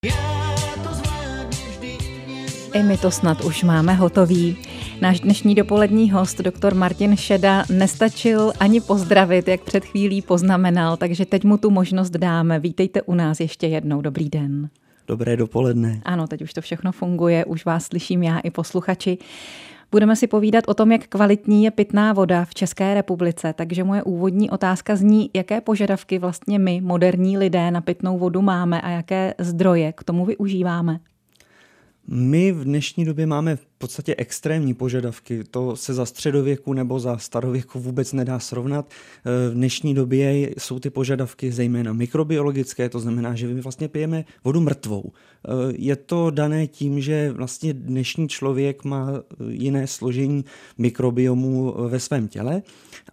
I my to snad už máme hotový. Náš dnešní dopolední host, doktor Martin Šeda, nestačil ani pozdravit, jak před chvílí poznamenal, takže teď mu tu možnost dáme. Vítejte u nás ještě jednou. Dobrý den. Dobré dopoledne. Ano, teď už to všechno funguje, už vás slyším já i posluchači. Budeme si povídat o tom, jak kvalitní je pitná voda v České republice, takže moje úvodní otázka zní, jaké požadavky vlastně my, moderní lidé, na pitnou vodu máme a jaké zdroje k tomu využíváme. My v dnešní době máme v podstatě extrémní požadavky. To se za středověku nebo za starověku vůbec nedá srovnat. V dnešní době jsou ty požadavky zejména mikrobiologické, to znamená, že my vlastně pijeme vodu mrtvou. Je to dané tím, že vlastně dnešní člověk má jiné složení mikrobiomu ve svém těle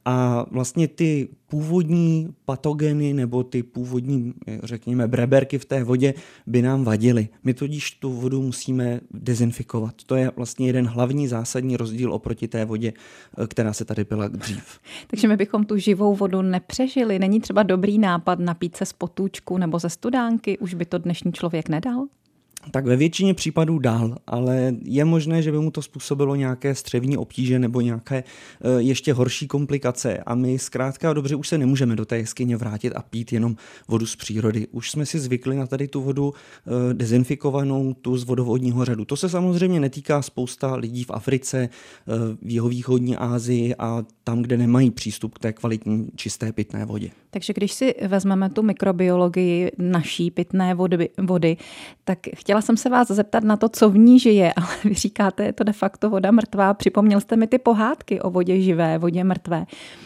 a vlastně ty původní patogeny nebo ty původní, řekněme, breberky v té vodě by nám vadily. My tudíž tu vodu musíme dezinfikovat. To je vlastně jeden hlavní zásadní rozdíl oproti té vodě, která se tady pila dřív. Takže my bychom tu živou vodu nepřežili. Není třeba dobrý nápad napít se z potůčku nebo ze studánky? Už by to dnešní člověk nedal? Tak ve většině případů dál, ale je možné, že by mu to způsobilo nějaké střevní obtíže nebo nějaké ještě horší komplikace a my zkrátka dobře už se nemůžeme do té jeskyně vrátit a pít jenom vodu z přírody. Už jsme si zvykli na tady tu vodu dezinfikovanou, tu z vodovodního řadu. To se samozřejmě netýká spousta lidí v Africe, v jihovýchodní Asii a tam, kde nemají přístup k té kvalitní čisté pitné vodě. Takže když si vezmeme tu mikrobiologii naší pitné vody, tak chtěla jsem se vás zeptat na to, co v ní žije, ale vy říkáte, je to de facto voda mrtvá. Připomněl jste mi ty pohádky o vodě živé, vodě mrtvé.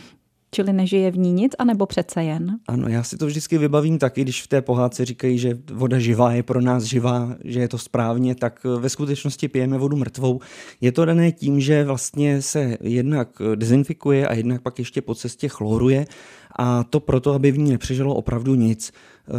Čili nežije v ní nic, anebo přece jen? Ano, já si to vždycky vybavím taky, když v té pohádce říkají, že voda živá je pro nás živá, že je to správně, tak ve skutečnosti pijeme vodu mrtvou. Je to dané tím, že vlastně se jednak dezinfikuje a jednak pak ještě po cestě chloruje a to proto, aby v ní nepřežilo opravdu nic.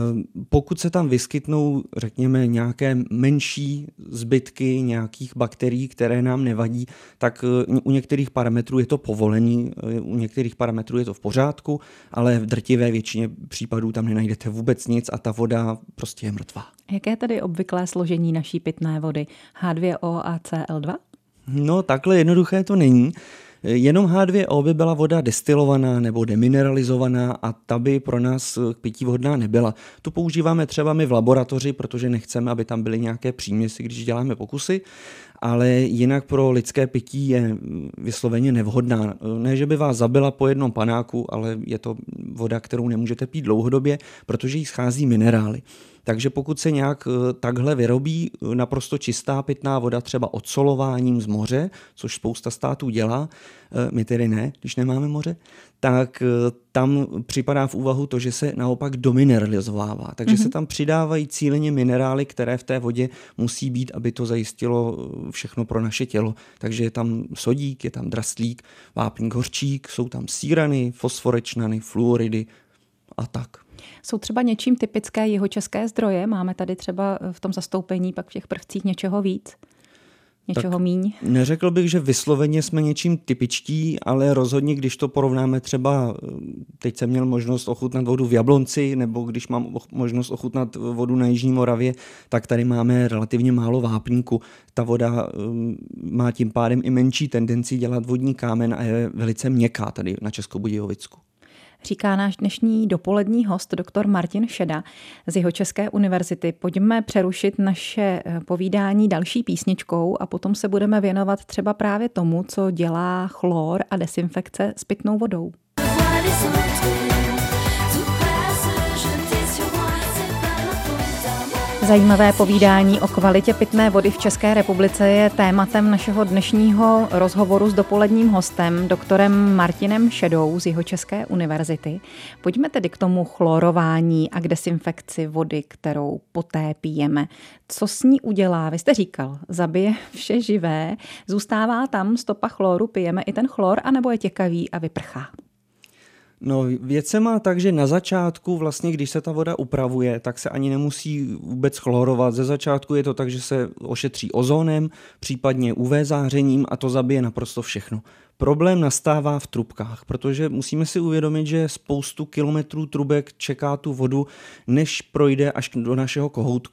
Pokud se tam vyskytnou, řekněme, nějaké menší zbytky nějakých bakterií, které nám nevadí, tak u některých parametrů je to povolený, u některých parametrů je to v pořádku, ale v drtivé většině případů tam nenajdete vůbec nic a ta voda prostě je mrtvá. Jaké je tedy obvyklé složení naší pitné vody? H2O a Cl2? No, takhle jednoduché to není. Jenom H2O by byla voda destilovaná nebo demineralizovaná a ta by pro nás k pití vhodná nebyla. Tu používáme třeba my v laboratoři, protože nechceme, aby tam byly nějaké příměsi, když děláme pokusy, ale jinak pro lidské pití je vysloveně nevhodná. Ne, že by vás zabila po jednom panáku, ale je to voda, kterou nemůžete pít dlouhodobě, protože jí schází minerály. Takže pokud se nějak takhle vyrobí naprosto čistá pitná voda třeba odsolováním z moře, což spousta států dělá, my tedy ne, když nemáme moře, tak tam připadá v úvahu to, že se naopak domineralizovává. Takže se tam přidávají cíleně minerály, které v té vodě musí být, aby to zajistilo všechno pro naše tělo. Takže je tam sodík, je tam draslík, vápník, hořčík, jsou tam sírany, fosforečnany, fluoridy a tak. Jsou třeba něčím typické jihočeské zdroje? Máme tady třeba v tom zastoupení pak v těch prvcích něčeho víc? Něčeho míň? Neřekl bych, že vysloveně jsme něčím typičtí, ale rozhodně, když to porovnáme třeba, teď jsem měl možnost ochutnat vodu v Jablonci, nebo když mám možnost ochutnat vodu na Jižní Moravě, tak tady máme relativně málo vápníku. Ta voda má tím pádem i menší tendenci dělat vodní kámen a je velice měkká tady na Českobudějovicku. Říká náš dnešní dopolední host, doktor Martin Šeda z Jihočeské univerzity. Pojďme přerušit naše povídání další písničkou a potom se budeme věnovat třeba právě tomu, co dělá chlor a dezinfekce s pitnou vodou. Zajímavé povídání o kvalitě pitné vody v České republice je tématem našeho dnešního rozhovoru s dopoledním hostem, doktorem Martinem Šedou z Jihočeské univerzity. Pojďme tedy k tomu chlorování a k dezinfekci vody, kterou poté pijeme. Co s ní udělá? Vy jste říkal, zabije vše živé, zůstává tam stopa chloru, pijeme i ten chlor, anebo je těkavý a vyprchá? No, věc se má tak, že na začátku vlastně, když se ta voda upravuje, tak se ani nemusí vůbec chlorovat. Ze začátku je to tak, že se ošetří ozónem, případně UV zářením a to zabije naprosto všechno. Problém nastává v trubkách, protože musíme si uvědomit, že spoustu kilometrů trubek čeká tu vodu, než projde až do našeho kohoutku.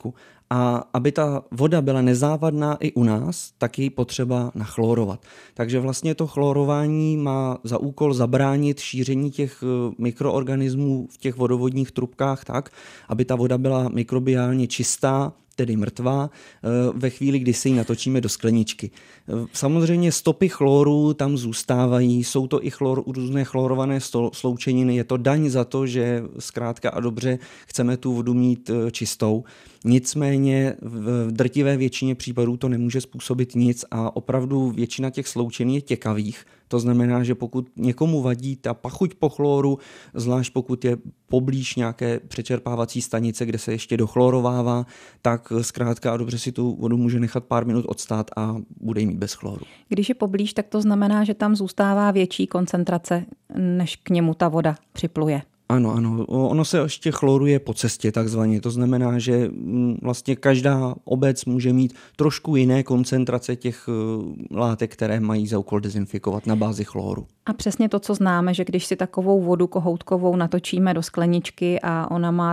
A aby ta voda byla nezávadná i u nás, tak je potřeba nachlorovat. Takže vlastně to chlorování má za úkol zabránit šíření těch mikroorganismů v těch vodovodních trubkách tak, aby ta voda byla mikrobiálně čistá, tedy mrtvá, ve chvíli, kdy si ji natočíme do skleničky. Samozřejmě stopy chloru tam zůstávají, jsou to i různé chlorované sloučeniny, je to daň za to, že zkrátka a dobře chceme tu vodu mít čistou. Nicméně v drtivé většině případů to nemůže způsobit nic a opravdu většina těch sloučenin je těkavých. To znamená, že pokud někomu vadí ta pachuť po chloru, zvlášť pokud je poblíž nějaké přečerpávací stanice, kde se ještě dochlorovává, tak zkrátka a dobře si tu vodu může nechat pár minut odstát a bude jí mít bez chloru. Když je poblíž, tak to znamená, že tam zůstává větší koncentrace, než k němu ta voda připluje. Ano, ono se ještě chloruje po cestě takzvaně, to znamená, že vlastně každá obec může mít trošku jiné koncentrace těch látek, které mají za úkol dezinfikovat na bázi chloru. A přesně to, co známe, že když si takovou vodu kohoutkovou natočíme do skleničky a ona má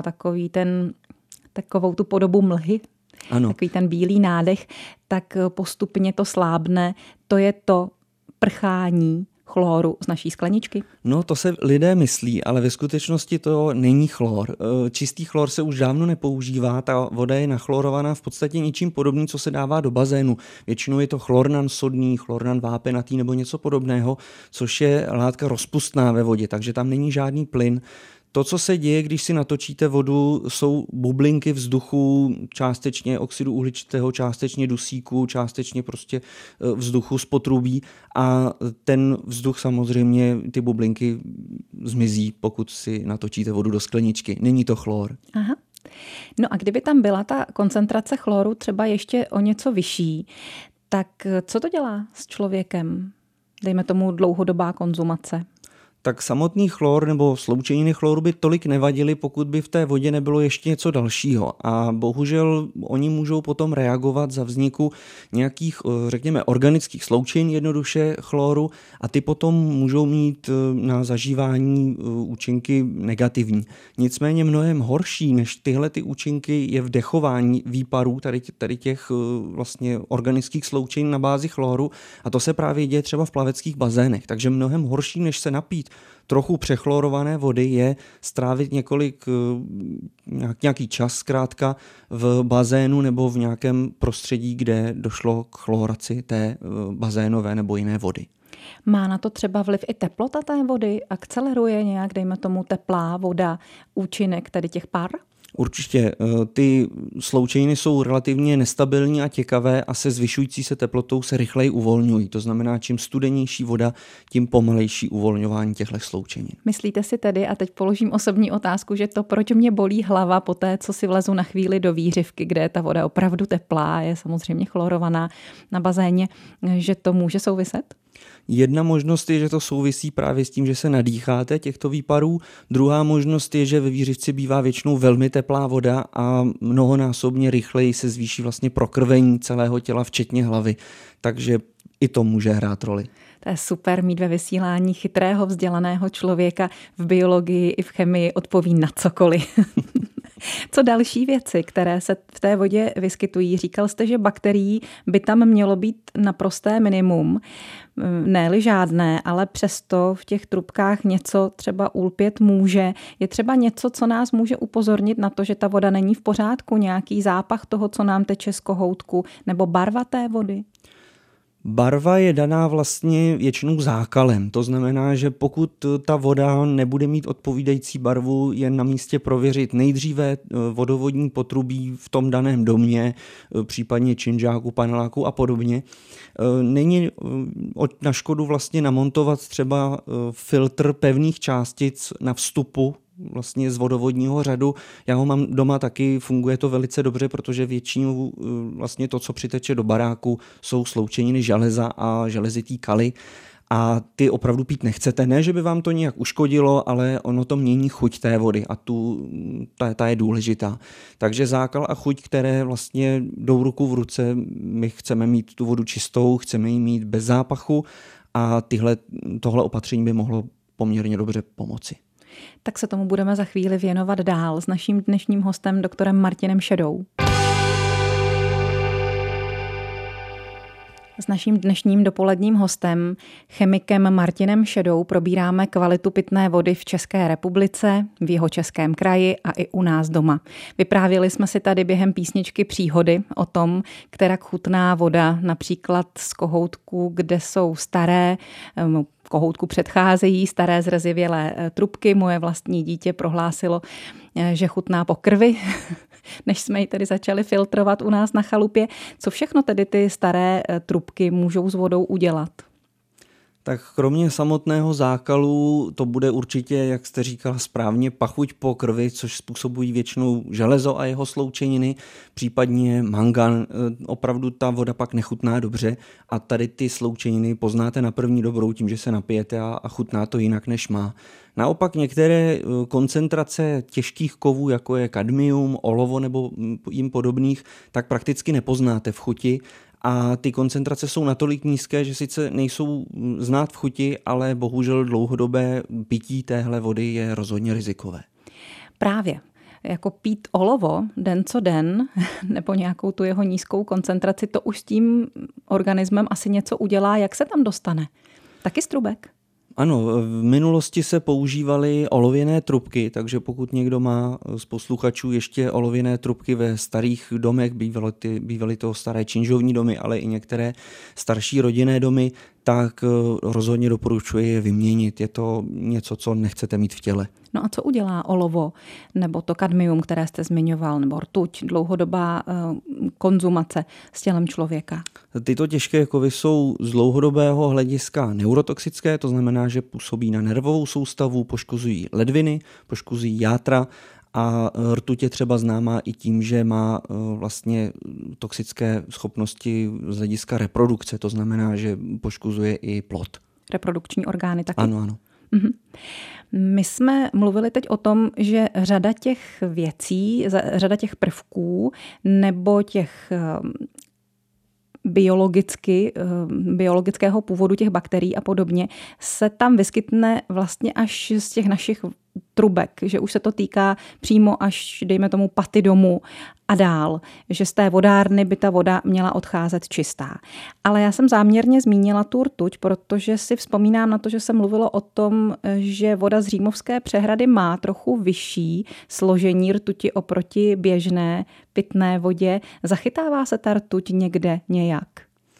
takovou tu podobu mlhy, ano. Takový ten bílý nádech, tak postupně to slábne. To je to prchání chloru z naší skleničky? No, to se lidé myslí, ale ve skutečnosti to není chlor. Čistý chlor se už dávno nepoužívá, ta voda je nachlorovaná v podstatě ničím podobným, co se dává do bazénu. Většinou je to chlornan sodný, chlornan vápenatý nebo něco podobného, což je látka rozpustná ve vodě, takže tam není žádný plyn. To, co se děje, když si natočíte vodu, jsou bublinky vzduchu, částečně oxidu uhličitého, částečně dusíku, částečně prostě vzduchu z potrubí a ten vzduch samozřejmě, ty bublinky zmizí, pokud si natočíte vodu do skleničky. Není to chlor. Aha. No a kdyby tam byla ta koncentrace chloru třeba ještě o něco vyšší, tak co to dělá s člověkem? Dejme tomu dlouhodobá konzumace. Tak samotný chlor nebo sloučeniny chloru by tolik nevadily, pokud by v té vodě nebylo ještě něco dalšího. A bohužel oni můžou potom reagovat za vzniku nějakých, řekněme, organických sloučenin jednoduše chloru a ty potom můžou mít na zažívání účinky negativní. Nicméně mnohem horší než tyhle ty účinky je vdechování výparů tady těch vlastně organických sloučenin na bázi chloru a to se právě děje třeba v plaveckých bazénech. Takže mnohem horší než se napít trochu přechlorované vody je strávit nějaký čas zkrátka v bazénu nebo v nějakém prostředí, kde došlo k chloraci té bazénové nebo jiné vody. Má na to třeba vliv i teplota té vody? Akceleruje nějak, dejme tomu, teplá voda účinek tady těch par? Určitě. Ty sloučeniny jsou relativně nestabilní a těkavé a se zvyšující se teplotou se rychleji uvolňují. To znamená, čím studenější voda, tím pomalejší uvolňování těchto sloučenin. Myslíte si tedy, a teď položím osobní otázku, že to, proč mě bolí hlava po té, co si vlezu na chvíli do výřivky, kde je ta voda opravdu teplá, je samozřejmě chlorovaná na bazéně, že to může souviset? Jedna možnost je, že to souvisí právě s tím, že se nadýcháte těchto výparů. Druhá možnost je, že ve výřivci bývá většinou velmi teplá voda a mnohonásobně rychleji se zvýší vlastně prokrvení celého těla, včetně hlavy. Takže i to může hrát roli. To je super mít ve vysílání chytrého, vzdělaného člověka v biologii i v chemii odpoví na cokoliv. Co další věci, které se v té vodě vyskytují? Říkal jste, že bakterií by tam mělo být naprosté minimum, ne-li žádné, ale přesto v těch trubkách něco třeba ulpět může. Je třeba něco, co nás může upozornit na to, že ta voda není v pořádku, nějaký zápach toho, co nám teče z kohoutku, nebo barva té vody? Barva je daná vlastně většinou zákalem. To znamená, že pokud ta voda nebude mít odpovídající barvu, je na místě prověřit nejdříve vodovodní potrubí v tom daném domě, případně činžáku, paneláku a podobně. Není na škodu vlastně namontovat třeba filtr pevných částic na vstupu vlastně z vodovodního řadu. Já ho mám doma taky, funguje to velice dobře, protože většinou vlastně to, co přiteče do baráku, jsou sloučeniny železa a železitý kaly a ty opravdu pít nechcete. Ne, že by vám to nějak uškodilo, ale ono to mění chuť té vody a ta je důležitá. Takže zákal a chuť, které vlastně jdou ruku v ruce, my chceme mít tu vodu čistou, chceme ji mít bez zápachu a tohle opatření by mohlo poměrně dobře pomoci. Tak se tomu budeme za chvíli věnovat dál s naším dnešním hostem, doktorem Martinem Šedou. S naším dnešním dopoledním hostem, chemikem Martinem Šedou, probíráme kvalitu pitné vody v České republice, v Jihočeském kraji a i u nás doma. Vyprávěli jsme si tady během písničky příhody o tom, kterak chutná voda, například z kohoutků, kde jsou staré, kohoutku předcházejí staré zrezivělé trubky. Moje vlastní dítě prohlásilo, že chutná po krvi, než jsme ji tedy začali filtrovat u nás na chalupě. Co všechno tedy ty staré trubky můžou s vodou udělat? Tak kromě samotného zákalu to bude určitě, jak jste říkala správně, pachuť po krvi, což způsobují většinou železo a jeho sloučeniny, případně mangan. Opravdu ta voda pak nechutná dobře a tady ty sloučeniny poznáte na první dobrou tím, že se napijete a chutná to jinak, než má. Naopak některé koncentrace těžkých kovů, jako je kadmium, olovo nebo jim podobných, tak prakticky nepoznáte v chuti. A ty koncentrace jsou natolik nízké, že sice nejsou znát v chuti, ale bohužel dlouhodobé pití téhle vody je rozhodně rizikové. Právě. Jako pít olovo den co den, nebo nějakou tu jeho nízkou koncentraci, to už s tím organismem asi něco udělá. Jak se tam dostane? Taky z trubek? Ano, v minulosti se používaly olověné trubky, takže pokud někdo má z posluchačů ještě olověné trubky ve starých domech, bývaly to staré činžovní domy, ale i některé starší rodinné domy, tak rozhodně doporučuji je vyměnit. Je to něco, co nechcete mít v těle. No a co udělá olovo, nebo to kadmium, které jste zmiňoval, nebo rtuť, dlouhodobá konzumace s tělem člověka? Tyto těžké kovy jsou z dlouhodobého hlediska neurotoxické, to znamená, že působí na nervovou soustavu, poškozují ledviny, poškozují játra a rtuť je třeba známá i tím, že má vlastně toxické schopnosti z hlediska reprodukce, to znamená, že poškozuje i plod. Reprodukční orgány taky? Ano. Mhm. My jsme mluvili teď o tom, že řada těch věcí, řada těch prvků nebo těch biologického původu těch bakterií a podobně se tam vyskytne vlastně až z těch našich trubek, že už se to týká přímo až, dejme tomu, paty domu a dál, že z té vodárny by ta voda měla odcházet čistá. Ale já jsem záměrně zmínila tu rtuť, protože si vzpomínám na to, že se mluvilo o tom, že voda z Římovské přehrady má trochu vyšší složení rtuti oproti běžné pitné vodě. Zachytává se ta rtuť někde nějak?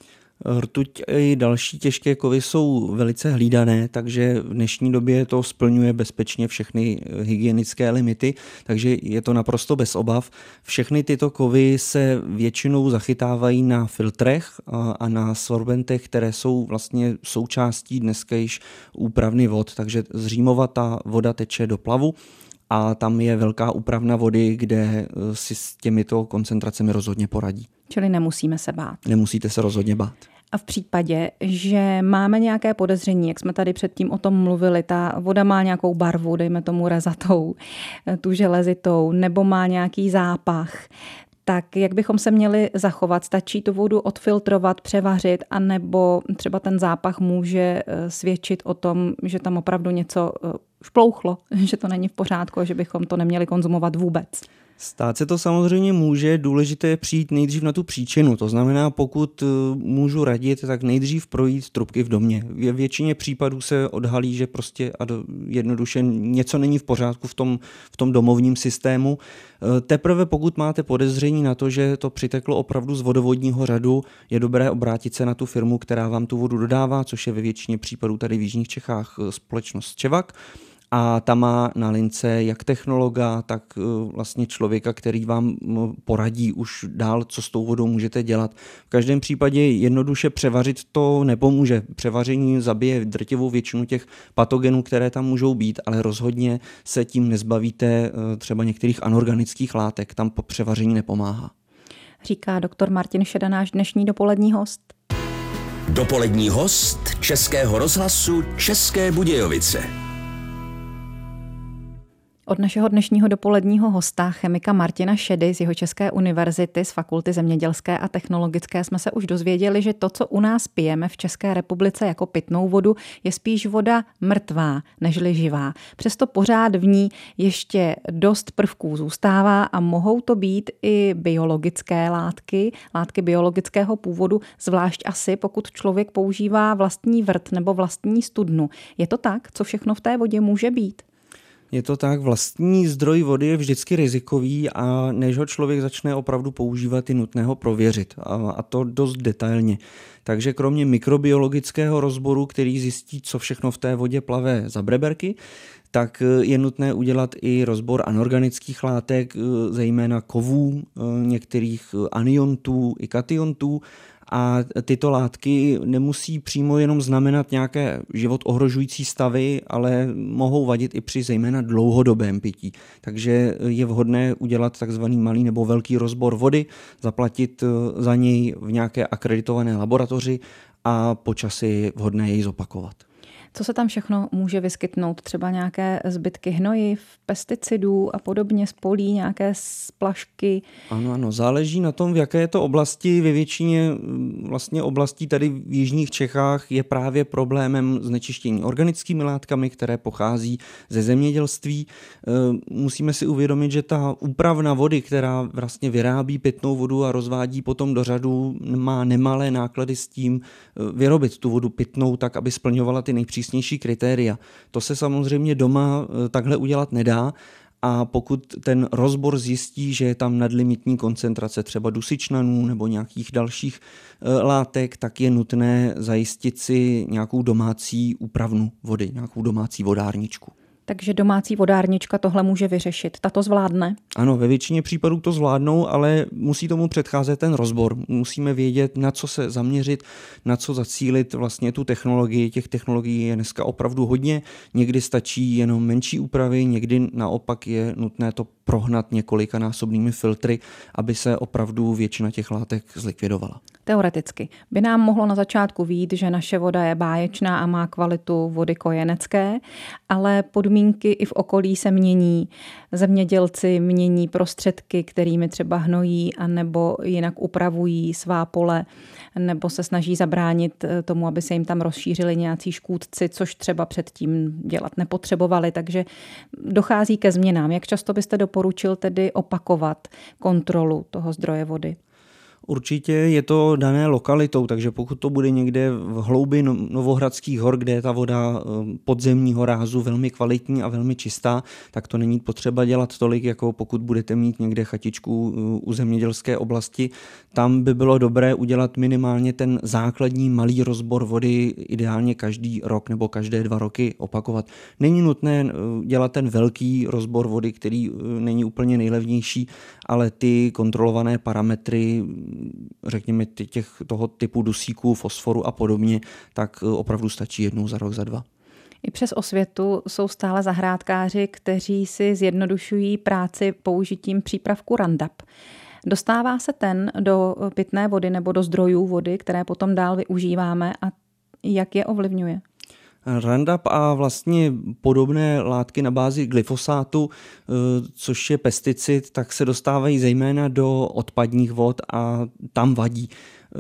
Rtuť i další těžké kovy jsou velice hlídané, takže v dnešní době to splňuje bezpečně všechny hygienické limity, takže je to naprosto bez obav. Všechny tyto kovy se většinou zachytávají na filtrech a na sorbentech, které jsou vlastně součástí dneska již úpravny vod, takže z Římova ta voda teče do Plavu a tam je velká úpravna vody, kde si s těmito koncentracemi rozhodně poradí. Čili nemusíme se bát. Nemusíte se rozhodně bát. A v případě, že máme nějaké podezření, jak jsme tady předtím o tom mluvili, ta voda má nějakou barvu, dejme tomu rezatou, tu železitou, nebo má nějaký zápach, tak jak bychom se měli zachovat? Stačí tu vodu odfiltrovat, převařit, anebo třeba ten zápach může svědčit o tom, že tam opravdu něco šplouchlo, že to není v pořádku, že bychom to neměli konzumovat vůbec? Stát se to samozřejmě může, důležité je přijít nejdřív na tu příčinu, to znamená, pokud můžu radit, tak nejdřív projít trubky v domě. V většině případů se odhalí, že prostě jednoduše něco není v pořádku v tom domovním systému. Teprve pokud máte podezření na to, že to přiteklo opravdu z vodovodního řadu, je dobré obrátit se na tu firmu, která vám tu vodu dodává, což je ve většině případů tady v jižních Čechách společnost Čevak. A ta má na lince jak technologa, tak vlastně člověka, který vám poradí už dál, co s tou vodou můžete dělat. V každém případě jednoduše převařit to nepomůže. Převaření zabije drtivou většinu těch patogenů, které tam můžou být, ale rozhodně se tím nezbavíte třeba některých anorganických látek. Tam převaření nepomáhá. Říká doktor Martin Šeda, náš dnešní dopolední host. Dopolední host Českého rozhlasu České Budějovice. Od našeho dnešního dopoledního hosta, chemika Martina Šedy z Jihočeské univerzity z Fakulty zemědělské a technologické, jsme se už dozvěděli, že to, co u nás pijeme v České republice jako pitnou vodu, je spíš voda mrtvá nežli živá. Přesto pořád v ní ještě dost prvků zůstává a mohou to být i biologické látky biologického původu, zvlášť asi pokud člověk používá vlastní vrt nebo vlastní studnu. Je to tak? Co všechno v té vodě může být? Je to tak, vlastní zdroj vody je vždycky rizikový a než ho člověk začne opravdu používat, je nutné ho prověřit a to dost detailně. Takže kromě mikrobiologického rozboru, který zjistí, co všechno v té vodě plave za breberky, tak je nutné udělat i rozbor anorganických látek, zejména kovů, některých aniontů i kationtů. A tyto látky nemusí přímo jenom znamenat nějaké život ohrožující stavy, ale mohou vadit i při zejména dlouhodobém pití. Takže je vhodné udělat takzvaný malý nebo velký rozbor vody, zaplatit za něj v nějaké akreditované laboratoři a po čase je vhodné jej zopakovat. Co se tam všechno může vyskytnout? Třeba nějaké zbytky hnojiv, pesticidů a podobně z polí, nějaké splašky? Ano, záleží na tom, v jaké je to oblasti. Ve většině vlastně oblastí tady v jižních Čechách je právě problémem znečištění organickými látkami, které pochází ze zemědělství. Musíme si uvědomit, že ta úpravna vody, která vlastně vyrábí pitnou vodu a rozvádí potom do řadu, má nemalé náklady s tím vyrobit tu vodu pitnou tak, aby splňovala ty nejpřísnější kritéria. To se samozřejmě doma takhle udělat nedá a pokud ten rozbor zjistí, že je tam nadlimitní koncentrace třeba dusičnanů nebo nějakých dalších látek, tak je nutné zajistit si nějakou domácí úpravnu vody, nějakou domácí vodárničku. Takže domácí vodárnička tohle může vyřešit. Ta to zvládne? Ano, ve většině případů to zvládnou, ale musí tomu předcházet ten rozbor. Musíme vědět, na co se zaměřit, na co zacílit vlastně tu technologii. Těch technologií je dneska opravdu hodně. Někdy stačí jenom menší úpravy, někdy naopak je nutné to prohnat několikanásobnými filtry, aby se opravdu většina těch látek zlikvidovala. Teoreticky by nám mohlo na začátku vyjít, že naše voda je báječná a má kvalitu vody kojenecké, ale podmínky i v okolí se mění. Zemědělci mění prostředky, kterými třeba hnojí a nebo jinak upravují svá pole, nebo se snaží zabránit tomu, aby se jim tam rozšířili nějací škůdci, což třeba předtím dělat nepotřebovali, takže dochází ke změnám. Jak často byste doporučil tedy opakovat kontrolu toho zdroje vody? Určitě je to dané lokalitou, takže pokud to bude někde v hloubi Novohradských hor, kde je ta voda podzemního rázu velmi kvalitní a velmi čistá, tak to není potřeba dělat tolik, jako pokud budete mít někde chatičku u zemědělské oblasti. Tam by bylo dobré udělat minimálně ten základní malý rozbor vody, ideálně každý rok nebo každé 2 roky opakovat. Není nutné dělat ten velký rozbor vody, který není úplně nejlevnější, ale ty kontrolované parametry, řekněme toho typu dusíků, fosforu a podobně, tak opravdu stačí jednou za rok, za 2. I přes osvětu jsou stále zahrádkáři, kteří si zjednodušují práci použitím přípravku Roundup. Dostává se ten do pitné vody nebo do zdrojů vody, které potom dál využíváme a jak je ovlivňuje? Roundup a vlastně podobné látky na bázi glyfosátu, což je pesticid, tak se dostávají zejména do odpadních vod a tam vadí.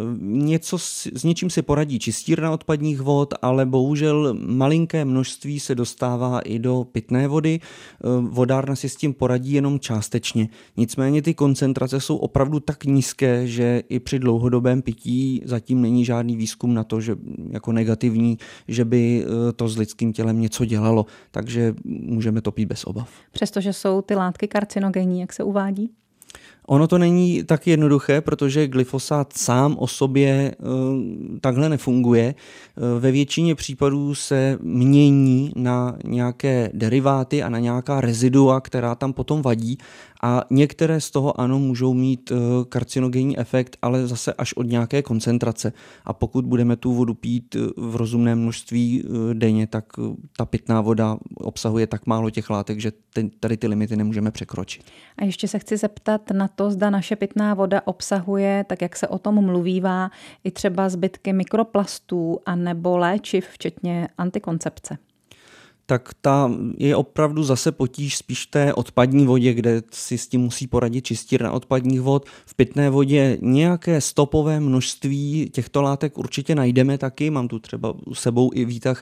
S něčím si poradí čistírna odpadních vod, ale bohužel malinké množství se dostává i do pitné vody. Vodárna si s tím poradí jenom částečně. Nicméně ty koncentrace jsou opravdu tak nízké, že i při dlouhodobém pití zatím není žádný výzkum na to, že jako negativní, že by to s lidským tělem něco dělalo. Takže můžeme to pít bez obav. Přestože jsou ty látky karcinogenní, jak se uvádí? Ono to není tak jednoduché, protože glyfosát sám o sobě takhle nefunguje. Ve většině případů se mění na nějaké deriváty a na nějaká rezidua, která tam potom vadí a některé z toho ano můžou mít karcinogenní efekt, ale zase až od nějaké koncentrace. A pokud budeme tu vodu pít v rozumném množství denně, tak ta pitná voda obsahuje tak málo těch látek, že tady ty limity nemůžeme překročit. A ještě se chci zeptat na to, zda naše pitná voda obsahuje, tak jak se o tom mluvívá, i třeba zbytky mikroplastů a nebo léčiv, včetně antikoncepce. tak ta je opravdu zase potíž spíš v té odpadní vodě, kde si s tím musí poradit čistírna odpadních vod. V pitné vodě nějaké stopové množství těchto látek určitě najdeme taky. Mám tu třeba s sebou i výtah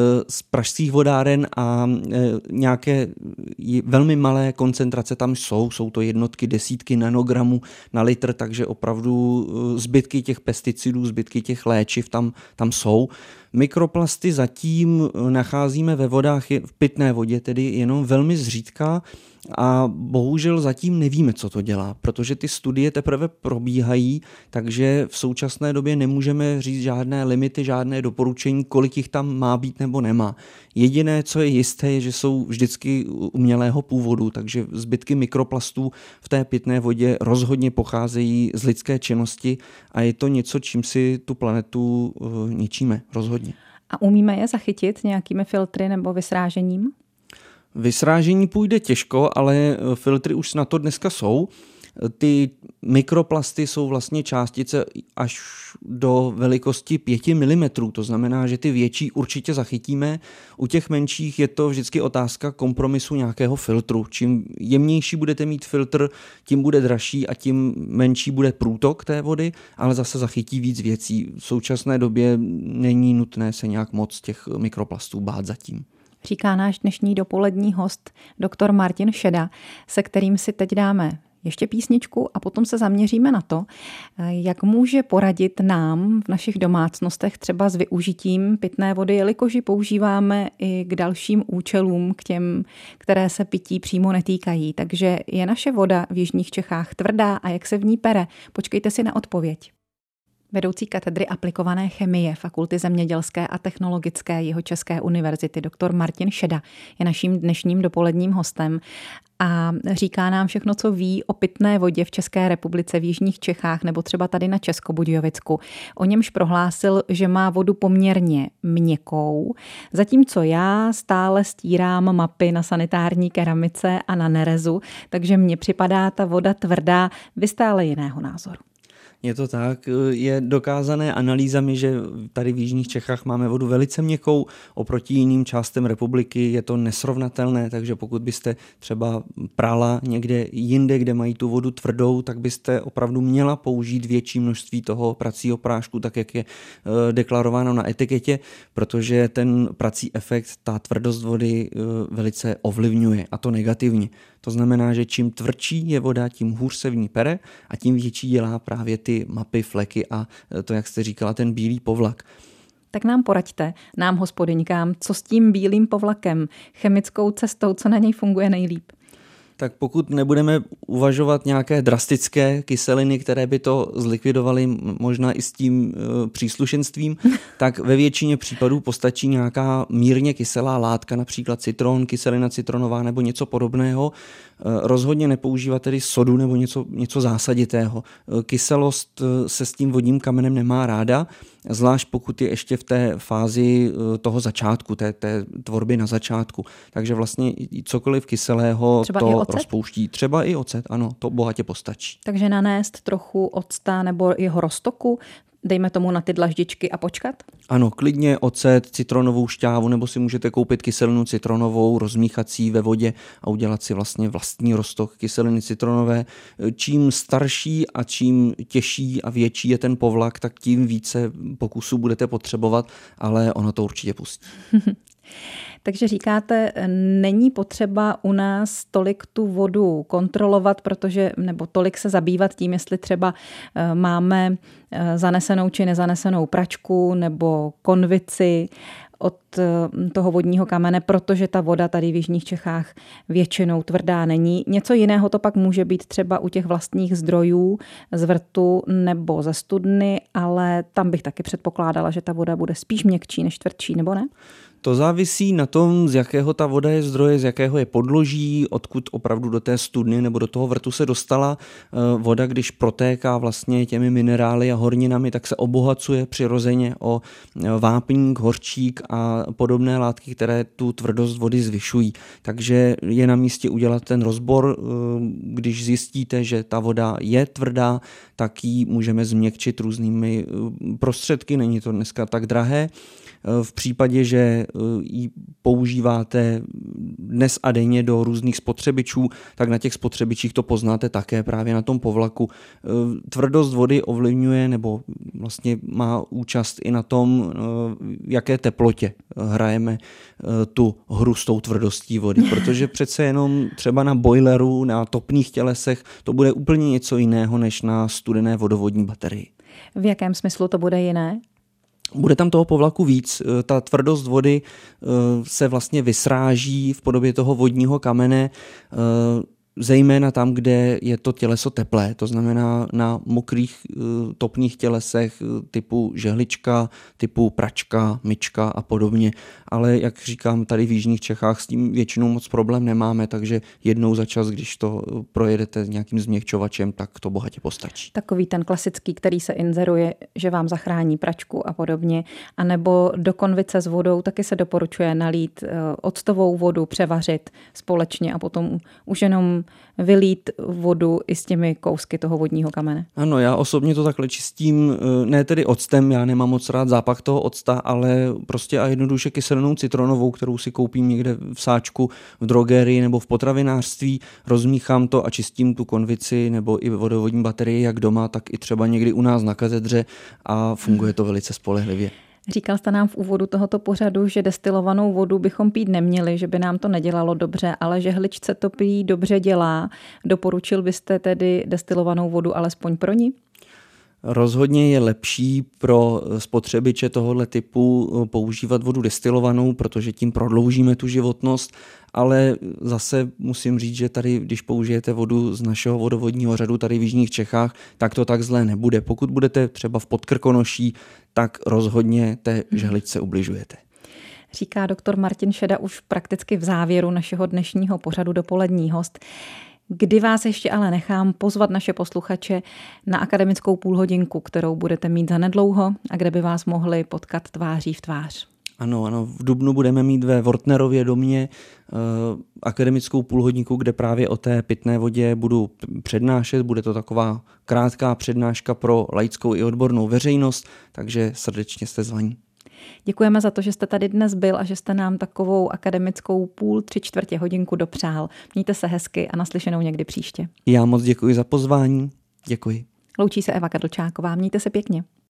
z pražských vodáren a nějaké velmi malé koncentrace tam jsou to jednotky, desítky nanogramů na litr, takže opravdu zbytky těch pesticidů, zbytky těch léčiv tam jsou. Mikroplasty zatím nacházíme ve vodách, v pitné vodě tedy jenom velmi zřídka a bohužel zatím nevíme, co to dělá, protože ty studie teprve probíhají, takže v současné době nemůžeme říct žádné limity, žádné doporučení, kolik jich tam má být nebo nemá. Jediné, co je jisté, je, že jsou vždycky umělého původu, takže zbytky mikroplastů v té pitné vodě rozhodně pocházejí z lidské činnosti a je to něco, čím si tu planetu ničíme, rozhodně. A umíme je zachytit nějakými filtry nebo vysrážením? Vysrážení půjde těžko, ale filtry už na to dneska jsou. Ty mikroplasty jsou vlastně částice až do velikosti 5 mm, to znamená, že ty větší určitě zachytíme. U těch menších je to vždycky otázka kompromisu nějakého filtru. Čím jemnější budete mít filtr, tím bude dražší a tím menší bude průtok té vody, ale zase zachytí víc věcí. V současné době není nutné se nějak moc těch mikroplastů bát zatím. Říká náš dnešní dopolední host, doktor Martin Šeda, se kterým si teď dáme ještě písničku a potom se zaměříme na to, jak může poradit nám v našich domácnostech třeba s využitím pitné vody, jelikož ji používáme i k dalším účelům, k těm, které se pití přímo netýkají. Takže je naše voda v jižních Čechách tvrdá a jak se v ní pere? Počkejte si na odpověď. Vedoucí katedry aplikované chemie Fakulty zemědělské a technologické Jihočeské univerzity doktor Martin Šeda je naším dnešním dopoledním hostem a říká nám všechno, co ví o pitné vodě v České republice, v jižních Čechách nebo třeba tady na Českobudějovicku. O němž prohlásil, že má vodu poměrně měkkou, zatímco já stále stírám mapy na sanitární keramice a na nerezu, takže mně připadá ta voda tvrdá. Vy stále jiného názoru. Je to tak, je dokázané analýzami, že tady v jižních Čechách máme vodu velice měkkou, oproti jiným částem republiky je to nesrovnatelné, takže pokud byste třeba prala někde jinde, kde mají tu vodu tvrdou, tak byste opravdu měla použít větší množství toho pracího prášku, tak jak je deklarováno na etiketě, protože ten prací efekt, ta tvrdost vody velice ovlivňuje a to negativně. To znamená, že čím tvrdší je voda, tím hůř se v ní pere a tím větší dělá právě ty mapy, fleky a to, jak jste říkala, ten bílý povlak. Tak nám poraďte, nám hospodyňkám, co s tím bílým povlakem, chemickou cestou, co na něj funguje nejlíp. Tak pokud nebudeme uvažovat nějaké drastické kyseliny, které by to zlikvidovaly možná i s tím příslušenstvím, tak ve většině případů postačí nějaká mírně kyselá látka, například citron, kyselina citronová nebo něco podobného. Rozhodně nepoužívat tedy sodu nebo něco zásaditého. Kyselost se s tím vodním kamenem nemá ráda, zvlášť pokud je ještě v té fázi toho začátku, té tvorby na začátku. Takže vlastně cokoliv kyselého třeba to rozpouští. Třeba i ocet, ano, to bohatě postačí. Takže nanést trochu octa nebo jeho roztoku, dejme tomu na ty dlaždičky a počkat? Ano, klidně ocet, citronovou šťávu, nebo si můžete koupit kyselinu citronovou, rozmíchat si ji ve vodě a udělat si vlastně vlastní roztok kyseliny citronové. Čím starší a čím těžší a větší je ten povlak, tak tím více pokusů budete potřebovat, ale ono to určitě pustí. Takže říkáte, není potřeba u nás tolik tu vodu kontrolovat, nebo tolik se zabývat tím, jestli třeba máme zanesenou či nezanesenou pračku nebo konvici od toho vodního kamene, protože ta voda tady v jižních Čechách většinou tvrdá není. Něco jiného to pak může být třeba u těch vlastních zdrojů z vrtu nebo ze studny, ale tam bych taky předpokládala, že ta voda bude spíš měkčí než tvrdší, nebo ne? To závisí na tom, z jakého ta voda je zdroje, z jakého je podloží, odkud opravdu do té studny nebo do toho vrtu se dostala. Voda, když protéká vlastně těmi minerály a horninami, tak se obohacuje přirozeně o vápník, hořčík a podobné látky, které tu tvrdost vody zvyšují. Takže je na místě udělat ten rozbor. Když zjistíte, že ta voda je tvrdá, tak ji můžeme změkčit různými prostředky, není to dneska tak drahé. V případě, že ji používáte dnes a denně do různých spotřebičů, tak na těch spotřebičích to poznáte také právě na tom povlaku. Tvrdost vody ovlivňuje nebo vlastně má účast i na tom, jaké teplotě hrajeme tu hru s tou tvrdostí vody, protože přece jenom třeba na boileru, na topných tělesech to bude úplně něco jiného než na studené vodovodní baterii. V jakém smyslu to bude jiné? Bude tam toho povlaku víc. Ta tvrdost vody se vlastně vysráží v podobě toho vodního kamene, zejména tam, kde je to těleso teplé, to znamená na mokrých topných tělesech typu žehlička, typu pračka, myčka a podobně. Ale jak říkám, tady v jižních Čechách s tím většinou moc problém nemáme, takže jednou za čas, když to projedete nějakým změkčovačem, tak to bohatě postačí. Takový ten klasický, který se inzeruje, že vám zachrání pračku a podobně, anebo do konvice s vodou taky se doporučuje nalít octovou vodu, převařit společně a potom už jenom vylít vodu i s těmi kousky toho vodního kamene. Ano, já osobně to takhle čistím, ne tedy octem, já nemám moc rád zápach toho octa, ale prostě a jednoduše kyselinou citronovou, kterou si koupím někde v sáčku, v drogerii nebo v potravinářství, rozmíchám to a čistím tu konvici nebo i vodovodní baterii jak doma, tak i třeba někdy u nás na katedře a funguje to velice spolehlivě. Říkal jste nám v úvodu tohoto pořadu, že destilovanou vodu bychom pít neměli, že by nám to nedělalo dobře, ale žehličce to prý dobře dělá. Doporučil byste tedy destilovanou vodu alespoň pro ní? Rozhodně je lepší pro spotřebiče tohoto typu používat vodu destilovanou, protože tím prodloužíme tu životnost, ale zase musím říct, že tady, když použijete vodu z našeho vodovodního řadu tady v jižních Čechách, tak to tak zlé nebude. Pokud budete třeba v Podkrkonoší, tak rozhodně té žehličce ubližujete. Říká doktor Martin Šeda už prakticky v závěru našeho dnešního pořadu Dopolední host. Kdy vás ještě ale nechám pozvat naše posluchače na akademickou půlhodinku, kterou budete mít zanedlouho a kde by vás mohli potkat tváří v tvář. Ano, v dubnu budeme mít ve Wortnerově domě akademickou půlhodinku, kde právě o té pitné vodě budu přednášet. Bude to taková krátká přednáška pro laickou i odbornou veřejnost, takže srdečně jste zvaní. Děkujeme za to, že jste tady dnes byl a že jste nám takovou akademickou 3/4 hodinku dopřál. Mějte se hezky a naslyšenou někdy příště. Já moc děkuji za pozvání. Děkuji. Loučí se Eva Kadlčáková. Mějte se pěkně.